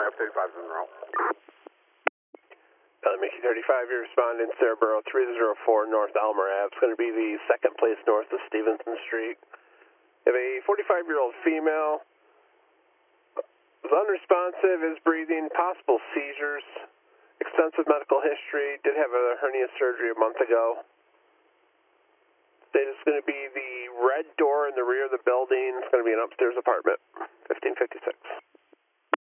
35 in a row. Mickey 35, you're responding Cerebro 304 North Elmer Ave. It's going to be the second place north of Stevenson Street. You have a 45-year-old female, is unresponsive, is breathing, possible seizures, extensive medical history, did have a hernia surgery a month ago. It's going to be the red door in the rear of the building. It's going to be an upstairs apartment, 1556.